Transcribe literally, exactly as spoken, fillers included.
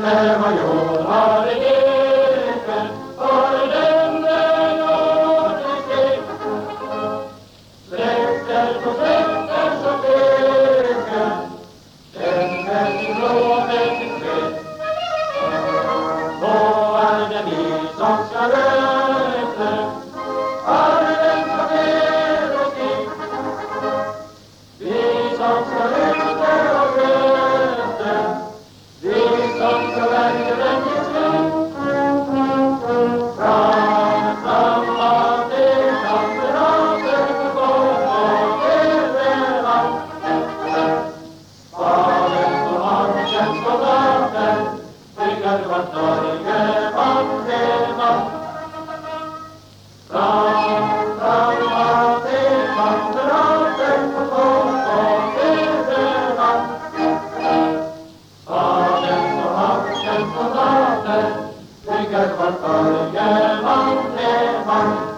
när man jord har egen för den där jorden steg. Släkter på släkter som vägen den vägen blå vägen sked. Då är det vi som ska röta arven som är och stig. Vi som ska röta och röta, vi som ska verka den i slut. Fram, framåt, det kamrater för folk och överallt. Spaden på marken, soldater, bygger vårt Norge vart det var. Fram, framåt, det kamrater för folk och överallt. Spaden på marken, soldater, bygger vårt Norge vart det var.